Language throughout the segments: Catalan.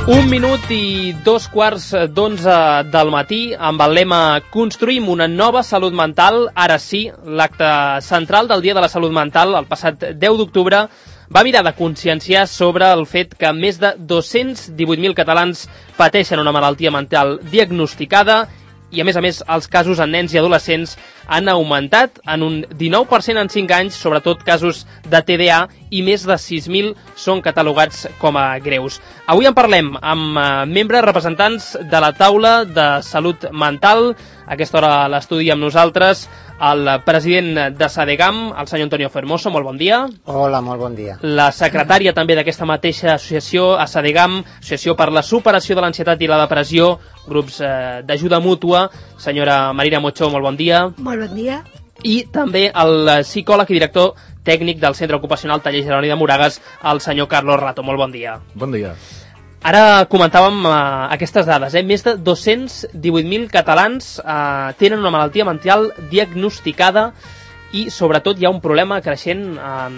Un minut i 2:15 del matí amb el lema Construïm una nova salut mental. Ara sí, l'acte central del Dia de la Salut Mental, el passat 10 d'octubre, va mirar de conscienciar sobre el fet que més de 218.000 catalans pateixen una malaltia mental diagnosticada i, a més, els casos en nens i adolescents han augmentat en un 19% en 5 anys, sobretot casos de TDA, i més de 6.000 són catalogats com a greus. Avui en parlem amb membres representants de la taula de salut mental. A aquesta hora a l'estudi amb nosaltres el president de SADEGAM, el senyor Antonio Fermoso. Molt bon dia. Hola, molt bon dia. La secretària també d'aquesta mateixa associació, a SADEGAM, Associació per la Superació de l'Ansietat i la Depressió, grups d'ajuda mútua, senyora Marina Mochó, molt bon dia. Molt bon dia. I també el psicòleg i director tècnic del Centre Ocupacional Taller Jeroni de Moragas, el senyor Carlos Rato. Molt bon dia. Bon dia. Ara comentàvem aquestes dades. Més de 218.000 catalans tenen una malaltia mental diagnosticada i, sobretot, hi ha un problema creixent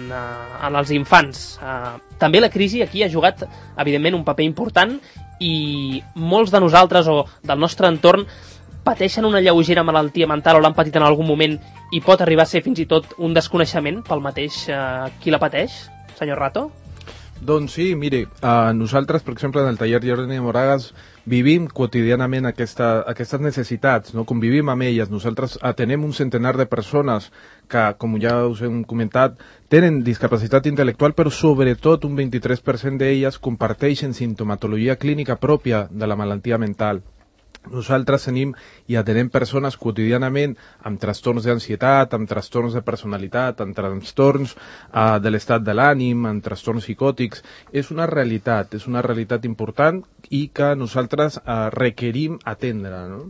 en els infants. També la crisi aquí ha jugat, evidentment, un paper important i molts de nosaltres o del nostre entorn pateixen una lleugera malaltia mental o l'han patit en algun moment i pot arribar a ser fins i tot un desconeixement pel mateix qui la pateix, senyor Rato? Doncs sí, mire, nosaltres, per exemple, en el taller Jeroni de Moragas vivim quotidianament aquestes necessitats, no? Convivim amb elles. Nosaltres atenem un centenar de persones que, com ja us hem comentat, tenen discapacitat intel·lectual, però sobretot un 23% d'elles comparteixen simptomatologia clínica pròpia de la malaltia mental. Nosaltres tenim i atenem persones quotidianament amb trastorns d'ansietat, amb trastorns de personalitat, amb trastorns de l'estat de l'ànim, amb trastorns psicòtics. És una realitat important i que nosaltres requerim atendre, no?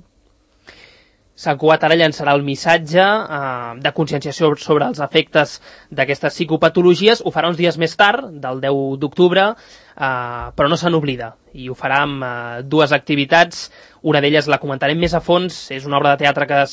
Sant Cugat ara llançarà el missatge de conscienciació sobre els efectes d'aquestes psicopatologies. Ho farà uns dies més tard, del 10 d'octubre, però no se n'oblida. I ho farà amb dues activitats. Una d'elles la comentarem més a fons. És una obra de teatre que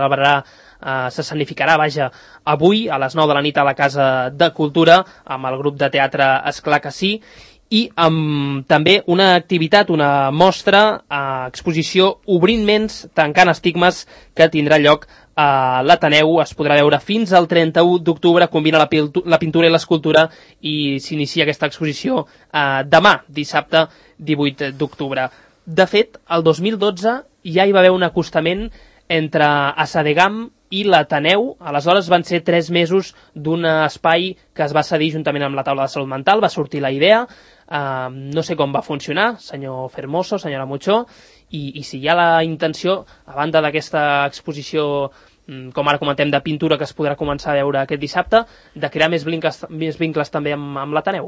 s'escenificarà avui a les 9 de la nit a la Casa de Cultura amb el grup de teatre Esclar que sí, i amb també una activitat, una mostra, exposició Obrint ments, tancant estigmes, que tindrà lloc a l'Ateneu. Es podrà veure fins al 31 d'octubre, combina la pintura i l'escultura i s'inicia aquesta exposició demà, dissabte 18 d'octubre. De fet, el 2012 ja hi va haver un acostament entre SADEGAM i l'Ateneu. Aleshores van ser 3 mesos d'un espai que es va cedir juntament amb la taula de salut mental. Va sortir la idea, no sé com va funcionar, senyor Fermoso, senyora Mochó, i si hi ha la intenció, a banda d'aquesta exposició, com ara comentem, de pintura que es podrà començar a veure aquest dissabte, de crear més vincles també amb l'Ateneu.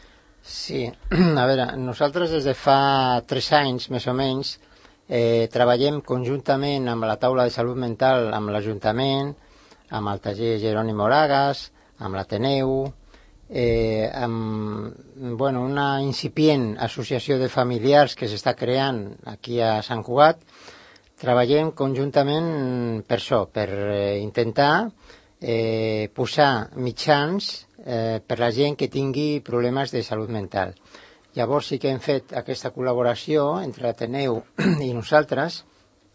Sí, a veure, nosaltres des de fa 3 anys, més o menys, treballem conjuntament amb la taula de salut mental, amb l'Ajuntament, amb el taller Jeroni Moragas, amb l'Ateneu, amb una incipient associació de familiars que s'està creant aquí a Sant Cugat. Treballem conjuntament per això, per intentar posar mitjans per la gent que tingui problemes de salut mental. Llavors sí que hem fet aquesta col·laboració entre l'Ateneu i nosaltres,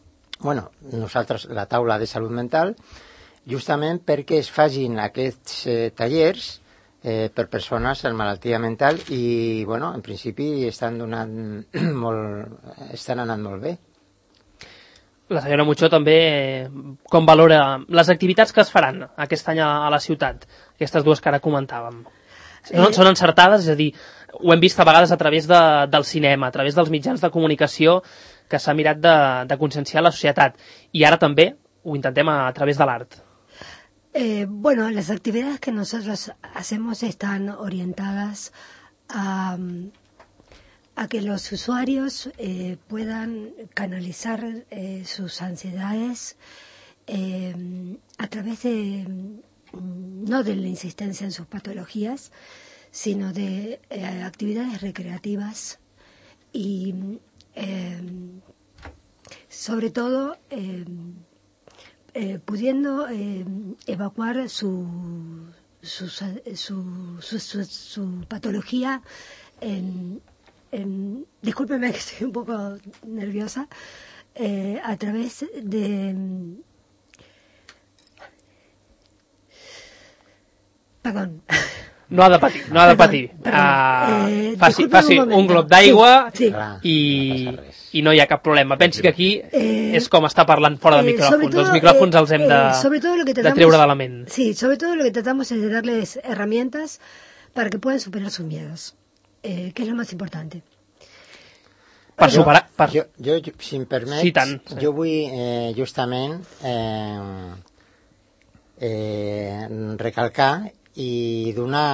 la taula de salut mental, justament perquè es facin aquests tallers per persones amb malaltia mental i, en principi estan anant molt bé. La senyora Mochó també, com valora les activitats que es faran aquest any a la ciutat, aquestes dues que ara comentàvem? Són encertades? És a dir, ho hem vist a vegades a través del cinema, a través dels mitjans de comunicació, que s'ha mirat de conscienciar la societat. I ara també ho intentem a través de l'art. Las actividades que nosotros hacemos están orientadas a que los usuarios puedan canalizar sus ansiedades a través no de la insistencia en sus patologías, sino de actividades recreativas y sobre todo pudiendo evacuar su patología en discúlpeme que estoy un poco nerviosa, a través de... Perdón. No ha de patir, no ha de patir. Faci un glob d'aigua i no hi ha cap problema. Pensi que aquí és com estar parlant fora de micròfons. Els micròfons els hem de treure de la ment. Sí, sobre todo lo que tratamos es de darles herramientas para que puedan superar sus miedos, que es lo más importante. Per superar... Jo, si em permets, sí, tant, sí. Jo vull justament recalcar i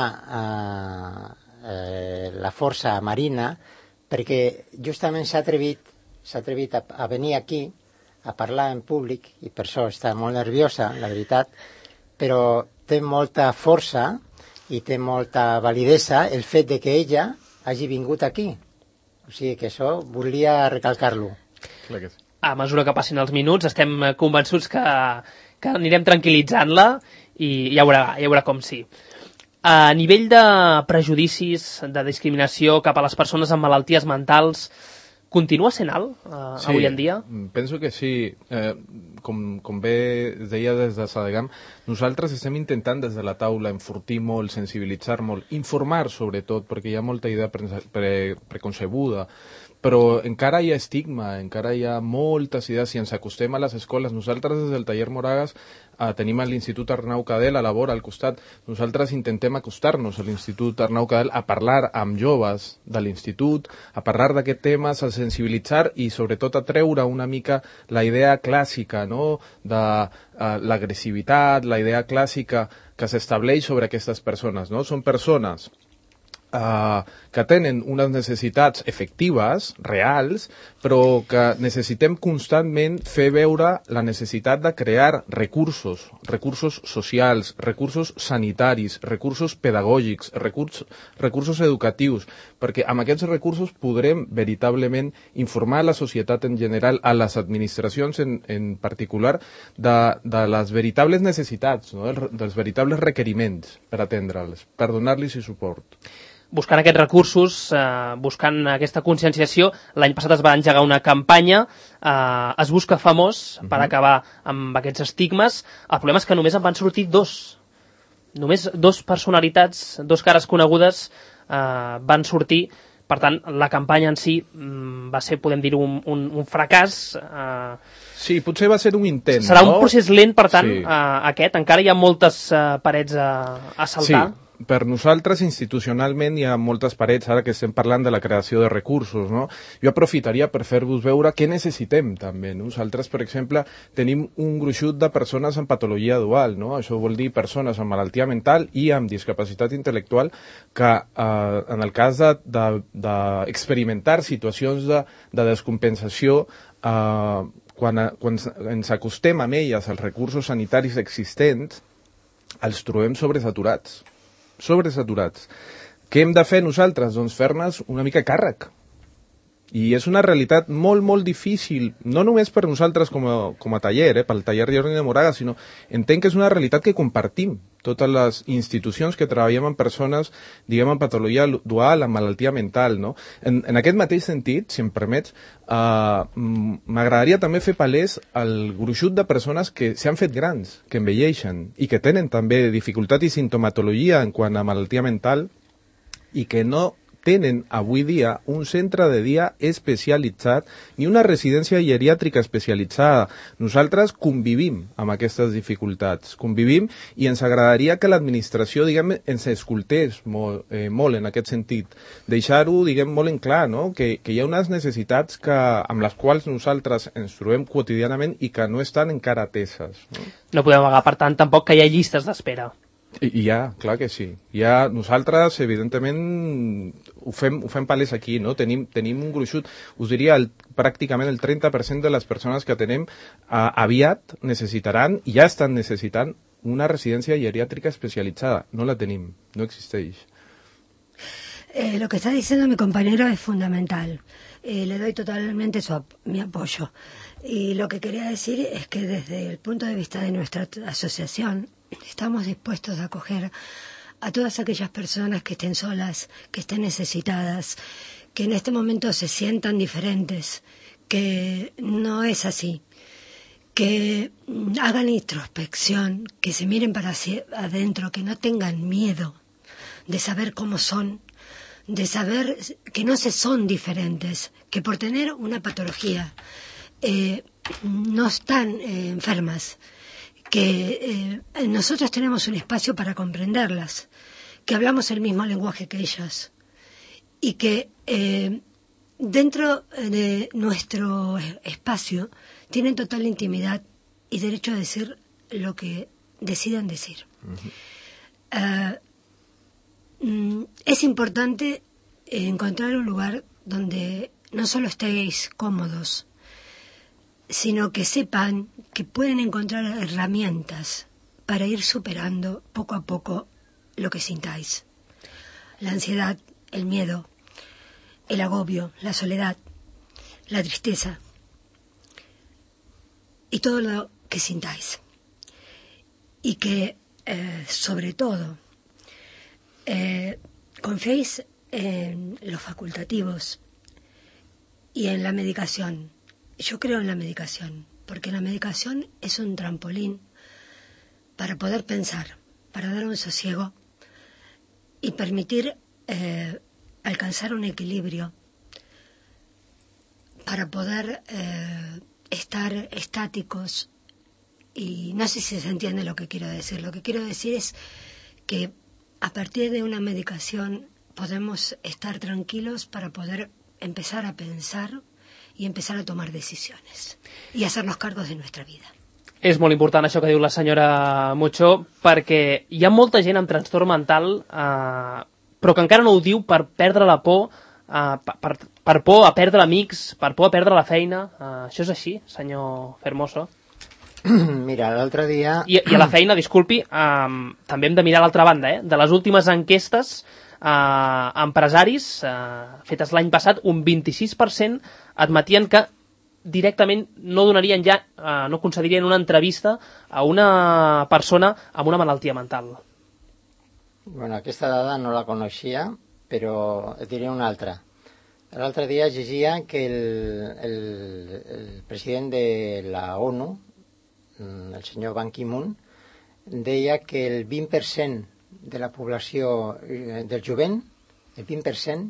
donar la força a Marina, perquè justament s'ha atrevit a venir aquí a parlar en públic, i per això està molt nerviosa, la veritat, però té molta força i té molta validesa el fet de que ella hagi vingut aquí. O sigui que això volia recalcar-lo. A mesura que passin els minuts estem convençuts que anirem tranquil·litzant-la i ja veurà com sí. A nivell de prejudicis, de discriminació cap a les persones amb malalties mentals, continua sent alt avui en dia? Penso que sí. Com bé es deia des de Sadegam, nosaltres estem intentant des de la taula enfortir molt, sensibilitzar molt, informar sobretot, perquè hi ha molta idea preconcebuda, però encara hi ha estigma, encara hi ha moltes idees. Si ens acostem a les escoles, nosaltres des del taller Moragas tenim l'Institut Arnau Cadell a la vora, al costat. Nosaltres intentem acostar-nos a l'Institut Arnau Cadell a parlar amb joves de l'Institut, a parlar d'aquests temes, a sensibilitzar i sobretot a treure una mica la idea clàssica, no?, de l'agressivitat, la idea clàssica que s'estableix sobre aquestes persones, no? Són persones que tenen unes necessitats efectives, reals, però que necessitem constantment fer veure la necessitat de crear recursos socials, recursos sanitaris, recursos pedagògics, recursos educatius, perquè amb aquests recursos podrem veritablement informar a la societat en general, a les administracions en particular, de les veritables necessitats, no?, dels veritables requeriments per atendre'ls, per donar-los suport. Buscant aquests recursos, buscant aquesta conscienciació, l'any passat es va engegar una campanya, Es busca famós, per acabar amb aquests estigmes. El problema és que només en van sortir només dos personalitats, dos cares conegudes van sortir. Per tant, la campanya en si va ser, podem dir, un fracàs. Sí, potser va ser un intent. Serà un procés lent, per tant, aquest. Encara hi ha moltes parets a saltar. Sí. Per nosaltres, institucionalment, hi ha moltes parets, ara que estem parlant de la creació de recursos, no? Jo aprofitaria per fer-vos veure què necessitem, també. Nosaltres, per exemple, tenim un gruixut de persones amb patologia dual, no? Això vol dir persones amb malaltia mental i amb discapacitat intel·lectual que, en el cas d'experimentar situacions de descompensació, quan ens acostem amb elles als recursos sanitaris existents, els trobem sobresaturats. Què hem de fer nosaltres? Doncs fer-nos una mica càrrec. I és una realitat molt, molt difícil, no només per nosaltres com a taller, pel taller Jordi de Moraga, sinó entenc que és una realitat que compartim totes les institucions que treballem amb persones, diguem, amb patologia dual, amb malaltia mental, no? En aquest mateix sentit, si em permets, m'agradaria també fer palès el gruixut de persones que s'han fet grans, que envelleixen i que tenen també dificultat i sintomatologia en quant a malaltia mental i que no tenen avui dia un centre de dia especialitzat ni una residència geriàtrica especialitzada. Nosaltres convivim amb aquestes dificultats, convivim i ens agradaria que l'administració, diguem, ens escoltés molt en aquest sentit. Deixar-ho, diguem, molt en clar, no? Que hi ha unes necessitats amb les quals nosaltres ens trobem quotidianament i que no estan encara ateses. No podem amagar, per tant, tampoc que hi ha llistes d'espera. Clar que sí. Nosaltres, evidentment, ho fem palès aquí, no? Tenim un gruixut, us diria, pràcticament el 30% de les persones que tenim aviat necessitaran, i ja estan necessitant, una residència geriàtrica especialitzada. No la tenim, no existeix. Lo que está diciendo mi compañero es fundamental. Le doy totalmente mi apoyo. Y lo que quería decir es que desde el punto de vista de nuestra asociación, estamos dispuestos a acoger a todas aquellas personas que estén solas, que estén necesitadas, que en este momento se sientan diferentes, que no es así, que hagan introspección, que se miren para hacia adentro, que no tengan miedo de saber cómo son, de saber que no se son diferentes, que por tener una patología no están enfermas, que nosotros tenemos un espacio para comprenderlas, que hablamos el mismo lenguaje que ellas y que dentro de nuestro espacio tienen total intimidad y derecho a decir lo que decidan decir. Es importante encontrar un lugar donde no solo estéis cómodos, sino que sepan que pueden encontrar herramientas para ir superando poco a poco lo que sintáis. La ansiedad, el miedo, el agobio, la soledad, la tristeza y todo lo que sintáis. Y que, sobre todo, confiéis en los facultativos y en la medicación. Yo creo en la medicación, porque la medicación es un trampolín para poder pensar, para dar un sosiego y permitir alcanzar un equilibrio, para poder estar estáticos. Y no sé si se entiende lo que quiero decir. Lo que quiero decir es que a partir de una medicación podemos estar tranquilos para poder empezar a pensar i empezar a tomar decisiones i hacernos cargos de nuestra vida. És molt important això que diu la senyora Mucho, perquè hi ha molta gent amb trastorn mental, però que encara no ho diu per perdre la por, per por a perdre amics, per por a perdre la feina. Això és així, senyor Fermoso? Mira, l'altre dia... I a la feina, disculpi, també hem de mirar l'altra banda, de les últimes enquestes empresaris fetes l'any passat, un 26% admetien que directament no donarien ja, no concedirien una entrevista a una persona amb una malaltia mental. Bueno, aquesta dada no la coneixia, però et diré una altra. L'altre dia llegia que el president de la ONU, el senyor Ban Ki-moon, deia que el 20% de la població del jovent, el 20%,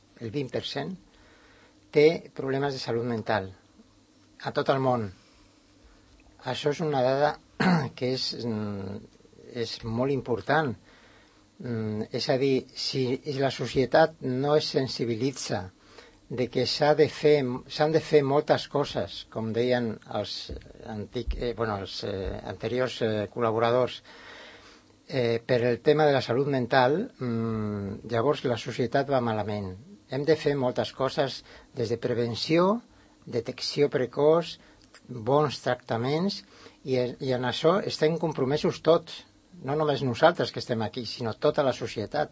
té problemes de salut mental a tot el món. Això és una dada que és molt important. És a dir, si la societat no es sensibilitza de que s'han de fer moltes coses, com deien els anteriors col·laboradors, per el tema de la salut mental, llavors la societat va malament. Hem de fer moltes coses, des de prevenció, detecció precoç, bons tractaments, i en això estem compromesos tots, no només nosaltres que estem aquí, sinó tota la societat.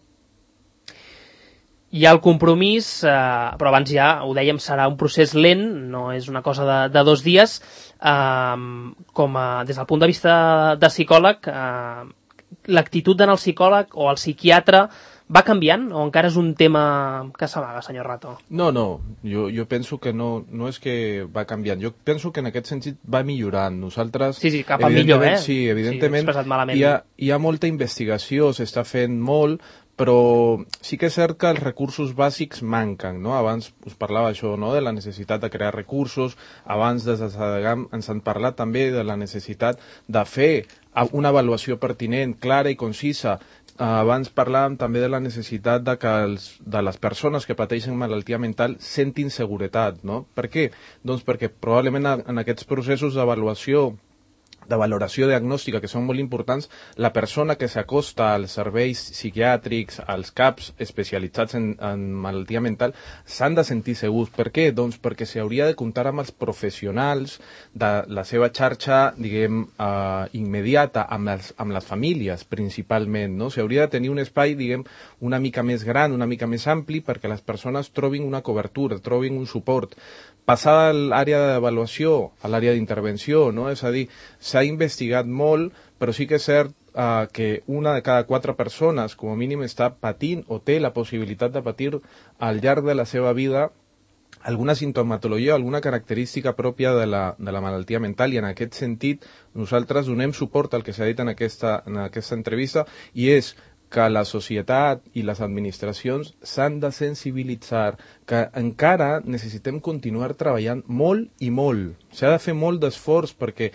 Hi ha el compromís, però abans ja ho dèiem, serà un procés lent, no és una cosa de 2 dies. Des del punt de vista de psicòleg, l'actitud d'anar al psicòleg o al psiquiatre va canviant o encara és un tema que s'amaga, senyor Rato? No, jo penso que no és que va canviant, jo penso que en aquest sentit va millorant. Nosaltres... Sí, cap a millor, Sí, evidentment hi ha molta investigació, s'està fent molt, però sí que és cert que els recursos bàsics manquen, no? Abans us parlava això, no?, de la necessitat de crear recursos, abans des de SADEGAM ens han parlat també de la necessitat de fer una avaluació pertinent, clara i concisa. Abans parlàvem també de la necessitat de les persones que pateixen malaltia mental sentin seguretat, no? Per què? Doncs perquè probablement en aquests processos d'avaluació, de valoració diagnòstica, que són molt importants, la persona que s'acosta als serveis psiquiàtrics, als CAPs especialitzats en malaltia mental, s'han de sentir segurs. Per què? Doncs perquè s'hauria de comptar amb els professionals de la seva xarxa, diguem, immediata, amb les famílies, principalment, no? S'hauria de tenir un espai, diguem, una mica més gran, una mica més ampli, perquè les persones trobin una cobertura, trobin un suport. Passar a l'àrea d'avaluació, a l'àrea d'intervenció, no? És a dir, s'ha investigat molt, però sí que és cert, que una de cada 4 persones, com a mínim, està patint o té la possibilitat de patir al llarg de la seva vida alguna sintomatologia, alguna característica pròpia de la malaltia mental, i en aquest sentit nosaltres donem suport al que s'ha dit en aquesta entrevista, i és que la societat i les administracions s'han de sensibilitzar, que encara necessitem continuar treballant molt i molt. S'ha de fer molt d'esforç perquè,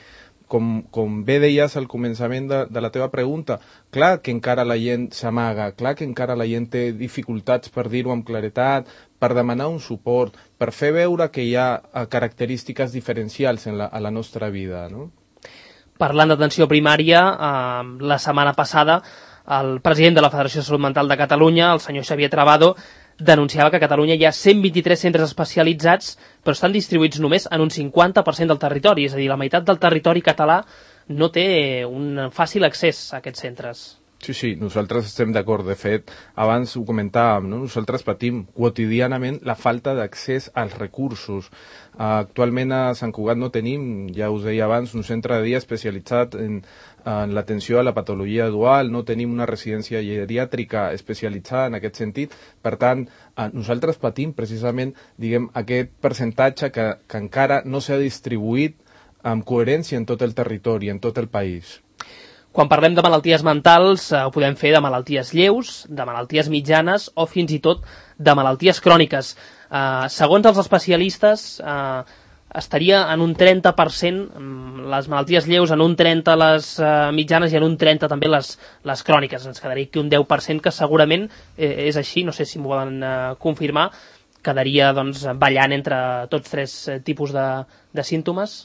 com bé deies al començament de la teva pregunta, clar que encara la gent s'amaga, clar que encara la gent té dificultats per dir-ho amb claretat, per demanar un suport, per fer veure que hi ha característiques diferencials a la nostra vida, no? Parlant d'atenció primària, la setmana passada el president de la Federació de Salut Mental de Catalunya, el senyor Xavier Trabado, denunciava que a Catalunya hi ha 123 centres especialitzats, però estan distribuïts només en un 50% del territori, és a dir, la meitat del territori català no té un fàcil accés a aquests centres. Sí, nosaltres estem d'acord. De fet, abans ho comentàvem, no? Nosaltres patim quotidianament la falta d'accés als recursos. Actualment a Sant Cugat no tenim, ja us deia abans, un centre de dia especialitzat en l'atenció a la patologia dual, no tenim una residència geriàtrica especialitzada en aquest sentit. Per tant, nosaltres patim precisament, diguem, aquest percentatge que encara no s'ha distribuït amb coherència en tot el territori, en tot el país. Quan parlem de malalties mentals, ho podem fer de malalties lleus, de malalties mitjanes o fins i tot de malalties cròniques. Segons els especialistes, estaria en un 30% les malalties lleus, en un 30% les mitjanes i en un 30% també les cròniques. Ens quedaria aquí un 10% que segurament és així, no sé si m'ho volen confirmar, quedaria doncs, ballant entre tots 3 tipus de símptomes.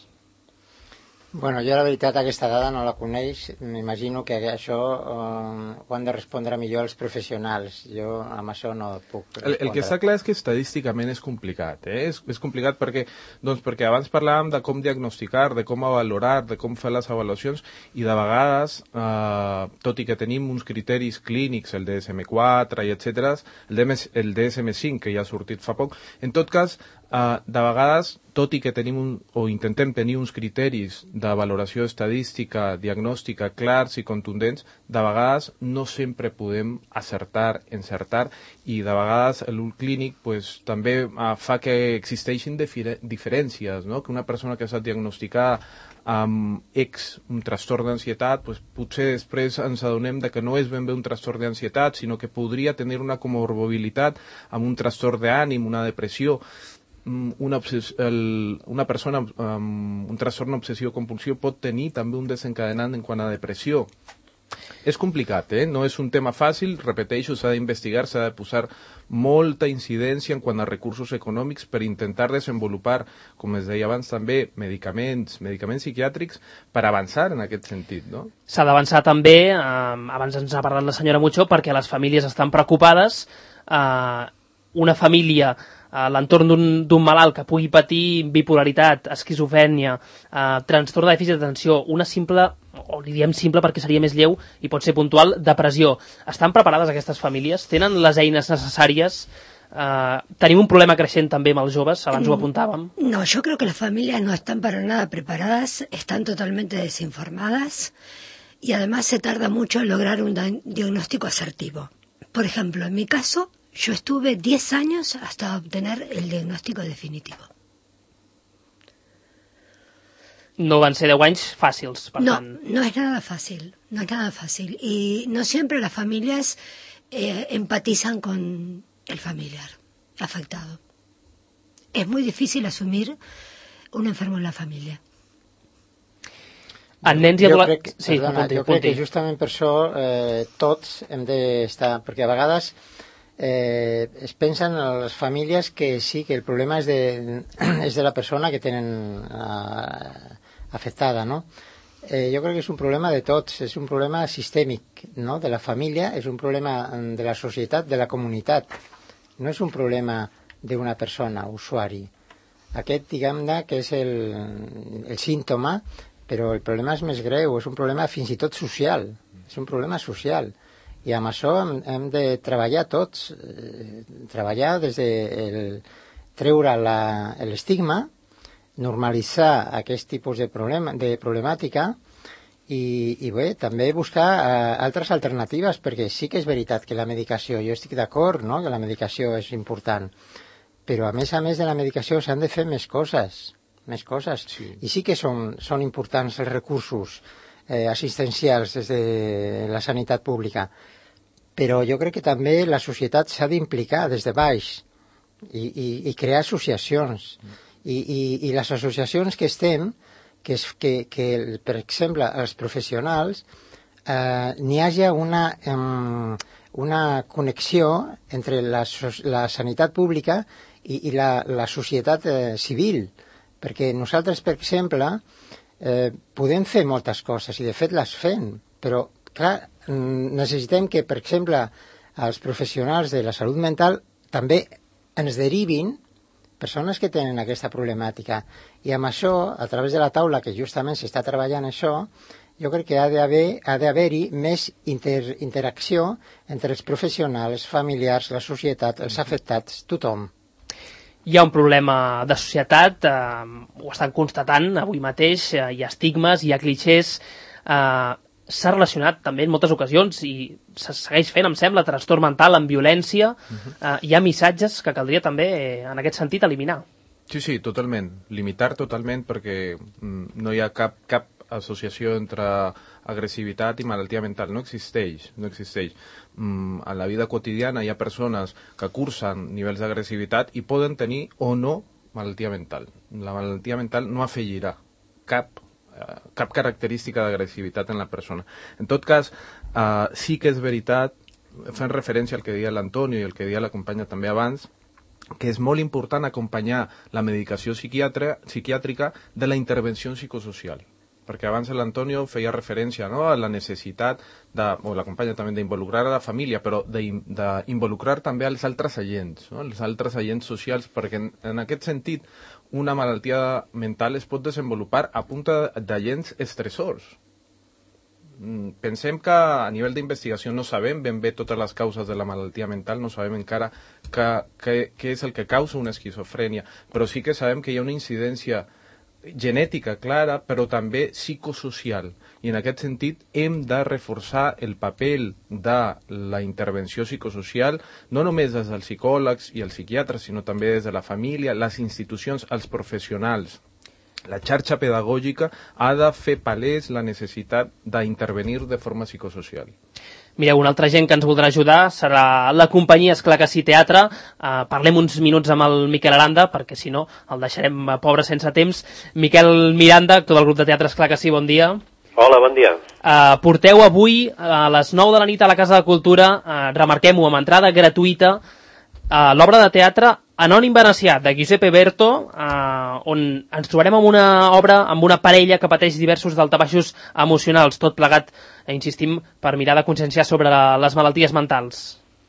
Bueno, jo la veritat aquesta dada no la coneix, m'imagino que això ho han de respondre millor els professionals, jo amb això no puc respondre. El que està clar és que estadísticament és complicat, és complicat perquè abans parlàvem de com diagnosticar, de com valorar, de com fer les avaluacions, i de vegades, tot i que tenim uns criteris clínics, el DSM-4 i etc., el DSM-5, que ja ha sortit fa poc, en tot cas, de vegades, tot i que tenim o intentem tenir uns criteris de valoració estadística, diagnòstica clars i contundents, de vegades no sempre podem encertar, i de vegades l'ús clínic també fa que existeixin diferències, no? Que una persona que s'ha diagnosticat amb un trastorn d'ansietat, potser després ens adonem que no és ben bé un trastorn d'ansietat, sinó que podria tenir una comorbilitat amb un trastorn d'ànim, una depressió. Una persona amb un trastorn obsessiu-compulsiu pot tenir també un desencadenant en quant a depressió. És complicat, no és un tema fàcil, repeteixo, s'ha d'investigar, s'ha de posar molta incidència en quant a recursos econòmics per intentar desenvolupar, com es deia abans també, medicaments psiquiàtrics per avançar en aquest sentit, no? S'ha d'avançar també, abans ens ha parlat la senyora Mucho, perquè les famílies estan preocupades, una família a l'entorn d'un malalt que pugui patir bipolaritat, esquizofrènia, trastorn de dèficit d'atenció, una simple, o li diem simple perquè seria més lleu i pot ser puntual, depressió. Estan preparades aquestes famílies? Tenen les eines necessàries? Tenim un problema creixent també amb els joves, abans ho apuntàvem. No, yo creo que las familias no están para nada preparadas, están totalmente desinformadas y además se tarda mucho en lograr un diagnóstico asertivo. Por ejemplo, en mi caso, yo estuve 10 años hasta obtener el diagnóstico definitivo. No van ser 10 anys fàcils, per tant. No es nada fácil, no es nada fácil. Y no siempre las familias empatizan con el familiar afectado. Es muy difícil asumir un enfermo en la familia. En nens i adolescents... Jo crec que justament per això tots hem d'estar... Perquè a vegades es pensen a les famílies que sí, que el problema és de la persona que tenen afectada, no? Jo crec que és un problema de tots, és un problema sistèmic, no? De la família, és un problema de la societat, de la comunitat. No és un problema d'una persona, usuari. Aquest, diguem-ne, que és el símptoma, però el problema és més greu, és un problema fins i tot social, és un problema social. I amb això hem de treballar tots, treballar des de treure l'estigma, normalitzar aquest tipus de problemàtica i bé, també buscar altres alternatives, perquè sí que és veritat que la medicació, jo estic d'acord, no?, que la medicació és important, però a més de la medicació s'han de fer més coses. Sí. I sí que són importants els recursos assistencials des de la sanitat pública, però jo crec que també la societat s'ha d'implicar des de baix i crear associacions. I les associacions que estem, que per exemple, els professionals, n'hi hagi una connexió entre la sanitat pública i la societat civil, perquè nosaltres, per exemple, podem fer moltes coses, i de fet les fem, però, clar, necessitem que, per exemple, els professionals de la salut mental també ens derivin persones que tenen aquesta problemàtica. I amb això, a través de la taula, que justament s'està treballant això, jo crec que ha d'haver-hi més interacció entre els professionals, els familiars, la societat, els afectats, tothom. Hi ha un problema de societat, ho estan constatant avui mateix, hi ha estigmes, hi ha clixés, s'ha relacionat també en moltes ocasions i se segueix fent, em sembla, trastorn mental amb violència. Hi ha missatges que caldria també, en aquest sentit, eliminar. Sí, totalment. Limitar totalment, perquè no hi ha cap associació entre agressivitat i malaltia mental. No existeix. A la vida quotidiana hi ha persones que cursen nivells d'agressivitat i poden tenir o no malaltia mental. La malaltia mental no afegirà cap característica d'agressivitat en la persona. En tot cas, sí que és veritat, fent referència al que deia l'Antonio i el que deia la companya també abans, que és molt important acompanyar la medicació psiquiàtrica de la intervenció psicosocial. Perquè abans l'Antonio feia referència, no?, a la necessitat, o la companya també, d'involucrar a la família, però d'involucrar també els altres agents, no?, els altres agents socials, perquè en aquest sentit una malaltia mental es pot desenvolupar a punta d'agents estressors. Pensem que a nivell d'investigació no sabem ben bé totes les causes de la malaltia mental, no sabem encara què és el que causa una esquizofrènia, però sí que sabem que hi ha una incidència genètica clara, però també psicosocial. I en aquest sentit hem de reforçar el paper de la intervenció psicosocial, no només des dels psicòlegs i els psiquiatres, sinó també des de la família, les institucions, els professionals. La xarxa pedagògica ha de fer palès la necessitat d'intervenir de forma psicosocial. Mireu, una altra gent que ens voldrà ajudar serà la companyia Esclar que sí Teatre. Parlem uns minuts amb el Miquel Aranda, perquè si no el deixarem pobre sense temps. Miquel Miranda, actor del grup de teatre Esclar que sí, bon dia. Hola, bon dia. Porteu avui a les 9 de la nit a la Casa de Cultura, remarquem-ho, amb entrada gratuïta, l'obra de teatre Anònim Venecià, de Giuseppe Berto, on ens trobarem amb una obra, amb una parella que pateix diversos daltabaixos emocionals, tot plegat, insistim, per mirar de conscienciar sobre les malalties mentals.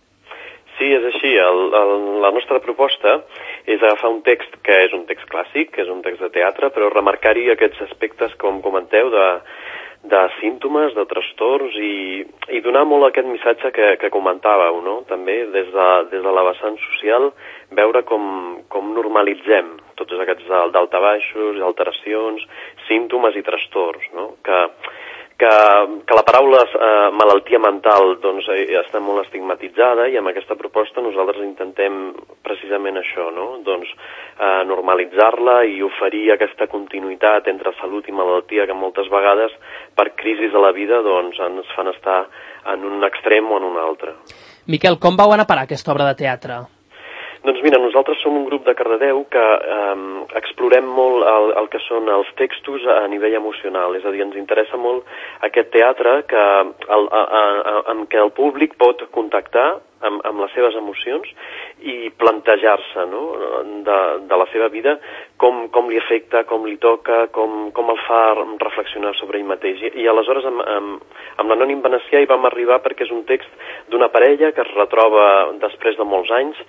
Sí, és així. La nostra proposta és agafar un text que és un text clàssic, que és un text de teatre, però remarcar-hi aquests aspectes, com comenteu, de símptomes, de trastorns i donar molt aquest missatge que comentàveu, no? També des de la vessant social, veure com normalitzem tots aquests daltabaixos, alteracions, símptomes i trastorns, no? Que la paraula malaltia mental doncs, està molt estigmatitzada i amb aquesta proposta nosaltres intentem precisament això, no? Doncs, normalitzar-la i oferir aquesta continuïtat entre salut i malaltia que moltes vegades per crisis de la vida doncs, ens fan estar en un extrem o en un altre. Miquel, com vau anar a parar aquesta obra de teatre? Doncs mira, nosaltres som un grup de Cardedeu que explorem molt el que són els textos a nivell emocional, és a dir, ens interessa molt aquest teatre amb què el públic pot contactar amb les seves emocions i plantejar-se, no?, de la seva vida com li afecta, com li toca, com el fa reflexionar sobre ell mateix. I aleshores amb l'Anònim Venecià hi vam arribar perquè és un text d'una parella que es retroba després de molts anys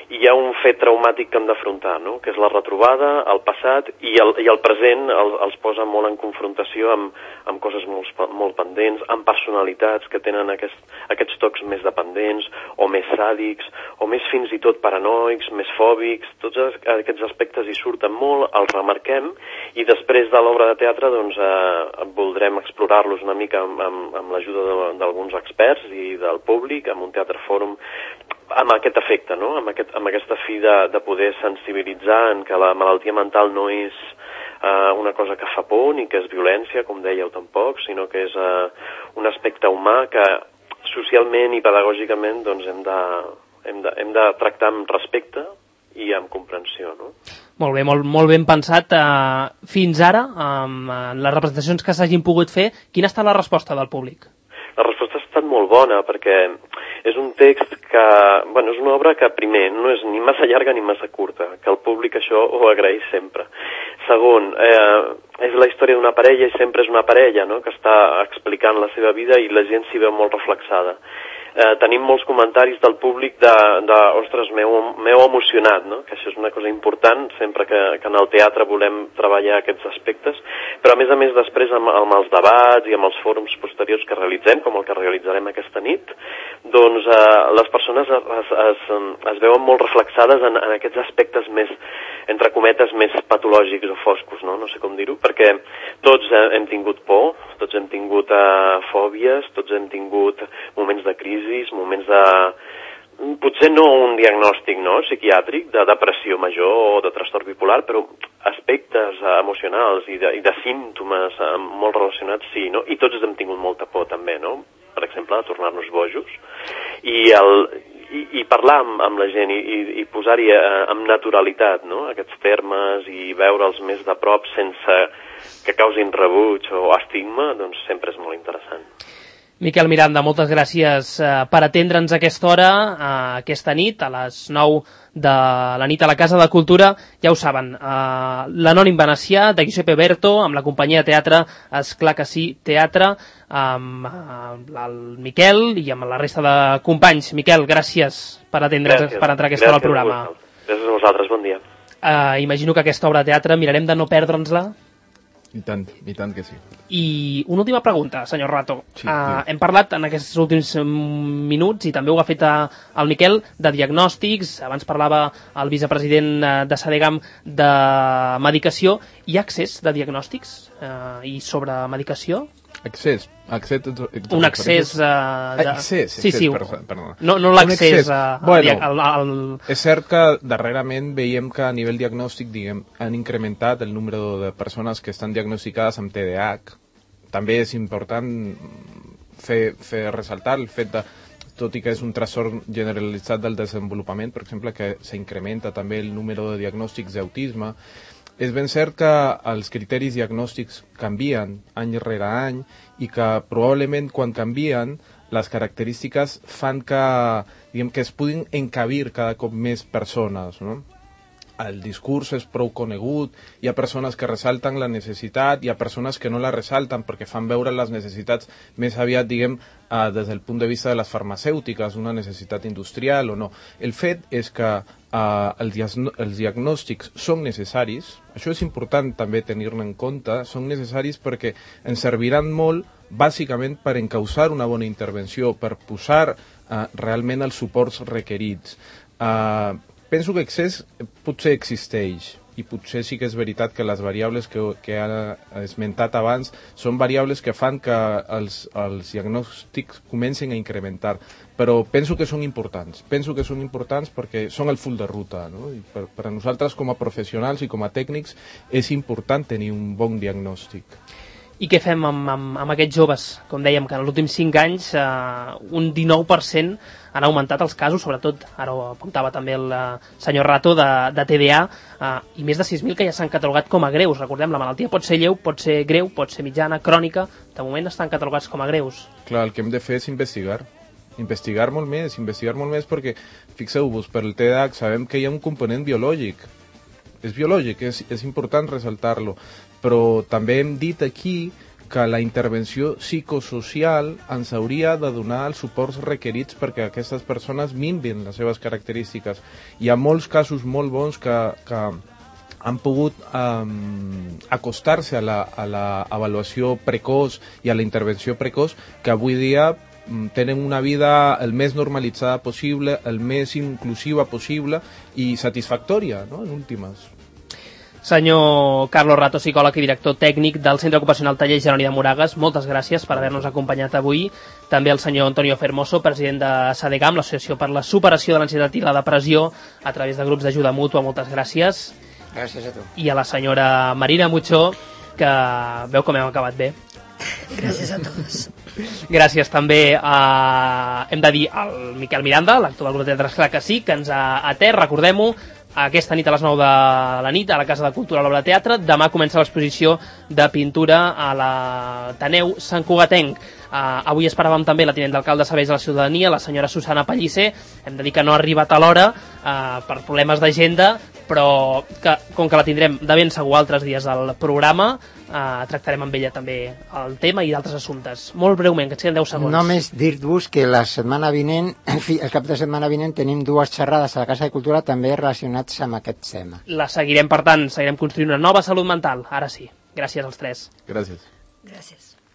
i hi ha un fet traumàtic que hem d'afrontar, no? Que és la retrobada, el passat i el present els posa molt en confrontació amb coses molt pendents, amb personalitats que tenen aquests tocs més dependents o més sàdics o més fins i tot paranoics, més fòbics. Tots aquests aspectes hi surten molt, els remarquem i després de l'obra de teatre doncs, voldrem explorar-los una mica amb l'ajuda d'alguns experts i del públic, amb un teatre fòrum, amb aquest efecte, no? amb aquesta fi de poder sensibilitzar en que la malaltia mental no és una cosa que fa por ni que és violència, com dèieu tampoc, sinó que és un aspecte humà que socialment i pedagògicament doncs, hem de tractar amb respecte i amb comprensió, no? Molt bé, molt ben pensat. Fins ara, amb les representacions que s'hagin pogut fer, quina ha estat la resposta del públic? La resposta ha estat molt bona, perquè és un text que, bueno, és una obra que, primer, no és ni massa llarga ni massa curta, que el públic això ho agraeix sempre. Segon, és la història d'una parella i sempre és una parella, no?, que està explicant la seva vida i la gent s'hi veu molt reflexada. Tenim molts comentaris del públic ostres, m'heu emocionat, no? Que això és una cosa important sempre que en el teatre volem treballar aquests aspectes, però a més després amb els debats i amb els fòrums posteriors que realitzem, com el que realitzarem aquesta nit, doncs les persones es veuen molt reflexades en aquests aspectes més, entre cometes, més patològics o foscos, no? No sé com dir-ho, perquè tots hem tingut por, tots hem tingut fòbies, tots hem tingut moments de crisi, moments de... potser no un diagnòstic, no?, psiquiàtric de depressió major o de trastorn bipolar, però aspectes emocionals i de símptomes molt relacionats, sí, no? I tots hem tingut molta por també, no?, per exemple, de tornar-nos bojos, i parlar amb la gent i posar-hi amb naturalitat, no?, aquests termes i veure'ls més de prop sense que causin rebuig o estigma, doncs sempre és molt interessant. Miquel Miranda, moltes gràcies per atendre'ns a aquesta hora, aquesta nit, a les 9 de la nit a la Casa de Cultura. Ja ho saben, l'Anònim Venecià, de Giuseppe Berto, amb la companyia de teatre Esclar que sí, teatre, amb el Miquel i amb la resta de companys. Miquel, gràcies per atendre'ns, per entrar a aquesta hora al programa. Gràcies a vosaltres, bon dia. Imagino que aquesta obra de teatre mirarem de no perdre'ns-la. I tant que sí. I una última pregunta, senyor Rato. Sí, hem parlat en aquests últims minuts, i també ho ha fet el Miquel, de diagnòstics. Abans parlava el vicepresident de SADEGAM de medicació. Hi ha accés de diagnòstics i sobre medicació? Accés. Un accés... Sí, perdona. No l'accés... Bueno, és cert que darrerament veiem que a nivell diagnòstic, diguem, han incrementat el número de persones que estan diagnosticades amb TDAH. També és important fer ressaltar el fet de, tot i que és un trastorn generalitzat del desenvolupament, per exemple, que s'incrementa també el número de diagnòstics d'autisme. És ben cert que els criteris diagnòstics canvien any rere any i que probablement quan canvien les característiques fan que, diguem, que es puguin encabir cada cop més persones, no? El discurs és prou conegut, hi ha persones que ressalten la necessitat, hi ha persones que no la ressalten perquè fan veure les necessitats més aviat, diguem, des del punt de vista de les farmacèutiques, una necessitat industrial o no. El fet és que els diagnòstics són necessaris, això és important també tenir-ne en compte, són necessaris perquè ens serviran molt bàsicament per encausar una bona intervenció, per posar realment els suports requerits. Penso que accés potser existeix i potser sí que és veritat que les variables que ha esmentat abans són variables que fan que els diagnòstics comencin a incrementar, però penso que són importants perquè són el full de ruta, no? I per a nosaltres com a professionals i com a tècnics és important tenir un bon diagnòstic. I què fem amb aquests joves? Com dèiem, que en els últims 5 anys un 19% han augmentat els casos, sobretot, ara ho apuntava també el senyor Rato, de TDA, i més de 6.000 que ja s'han catalogat com a greus. Recordem, la malaltia pot ser lleu, pot ser greu, pot ser mitjana, crònica, de moment estan catalogats com a greus. Clar, el que hem de fer és investigar molt més perquè, fixeu-vos, per el TDAH sabem que hi ha un component biològic. És biològic, és important ressaltar-lo, però també hem dit aquí que la intervenció psicosocial ens hauria de donar els suports requerits perquè aquestes persones minvin les seves característiques. Hi ha molts casos molt bons que han pogut acostar-se a la avaluació precoç i a la intervenció precoç, que avui dia tenen una vida el més normalitzada possible, el més inclusiva possible i satisfactòria, no?, en últimes. Senyor Carlos Rato, psicòleg i director tècnic del Centre Ocupacional Taller Jeroni de Moragas, moltes gràcies per haver-nos acompanyat avui. També el senyor Antonio Fermoso, president de SADEGAM, l'Associació per la Superació de l'Ansietat i la Depressió, a través de grups d'ajuda mútua. Moltes gràcies. Gràcies a tu. I a la senyora Marina Muchó, que veu com hem acabat bé. Gràcies a tots. Gràcies també hem de dir, al Miquel Miranda, l'actor del grup de teatre Esclar que sí, que ens ha atès, recordem-ho, aquesta nit a les 9 de la nit a la Casa de Cultura a l'Obra de Teatre. Demà comença l'exposició de pintura a l'Ateneu Sant Cugatenc. Avui esperàvem també la tinent d'alcalde de Serveis de la Ciutadania, la senyora Susana Pellicer. Hem de dir que no ha arribat a l'hora per problemes d'agenda, però que, com que la tindrem de ben segur altres dies del programa, tractarem amb ella també el tema i d'altres assumptes. Molt breument, que et queden 10 segons. Només dir-vos que la setmana vinent, el cap de setmana vinent, tenim dues xerrades a la Casa de Cultura també relacionats amb aquest tema. La seguirem, per tant, seguirem construint una nova salut mental. Ara sí. Gràcies als tres. Gràcies. Gràcies.